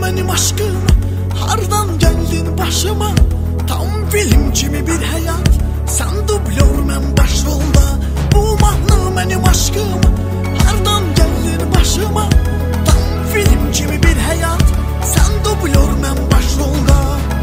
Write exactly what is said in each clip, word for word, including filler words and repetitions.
benim aşkım, hardan geldin başıma. Tam film kimi bir hayat, sen dublör men başrolda. Bu mahnı benim aşkım, hardan geldin başıma. Tam film kimi bir hayat, sen dublör men başrolda.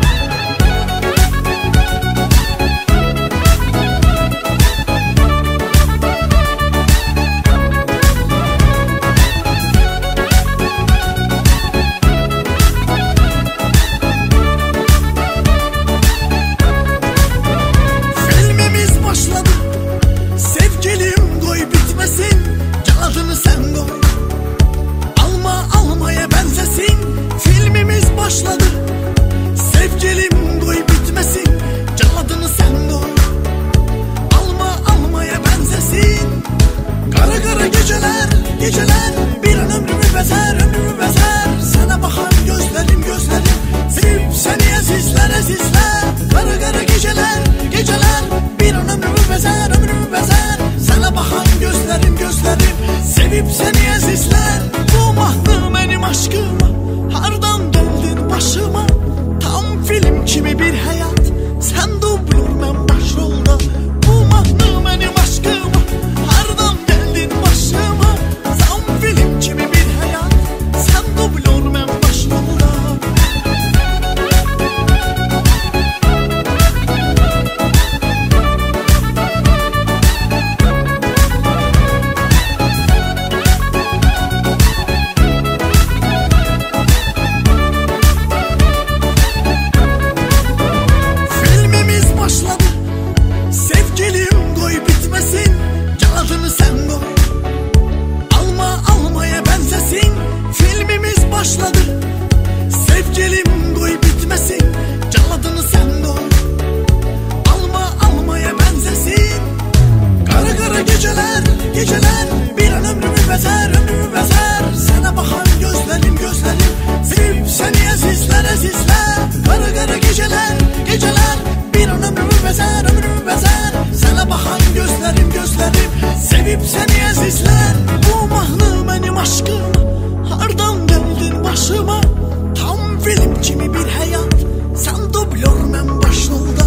Başladı. Sevgilim koy bitmesin, caladını sen koy. Alma almaya benzesin. Kara kara geceler, geceler bir an ömrümü bezer, ömrümü bezer. Sana bakan gözlerim, gözlerim sevip seni azizler, azizler. Kara kara geceler, geceler bir an ömrümü bezer, ömrümü bezer. Sana bakan gözlerim, gözlerim sevip seni azizler. Bu mahnı benim aşkım, hardan geldin başıma. Tam film kimi bir hayat, sen dublör men başrolda. Bu mahnı benim aşkım, hardan geldin başıma. Tam film kimi bir hayat, sen dublör men başrolda. Başladı. Sevgilim koy bitmesin, caladını sen koy. Alma almaya benzesin. Kara kara geceler, geceler bir an ömrümü bezer, ömrümü bezer. Sana bakan gözlerim, gözlerim sevip seni azizler, azizler. Kara kara geceler, geceler bir an ömrümü bezer, ömrümü bezer. Sana bakan gözlerim, gözlerim sevip seni azizler. Bu mahnı benim aşkım, hardan geldin başıma. Tam film kimi bir hayat, sen dublör men başrolda.